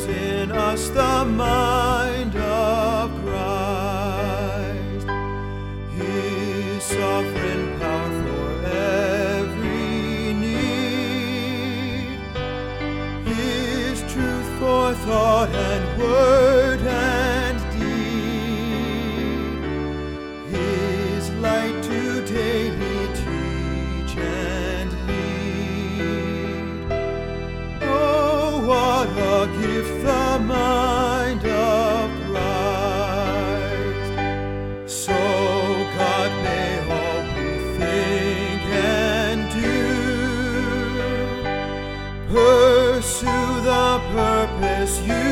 in us the mind of Christ, His sovereign power for every need, His truth for thought and word and deed, His light to daily teach and lead. Oh, what a gift the mind of Christ! So God may all we think and do pursue the purpose you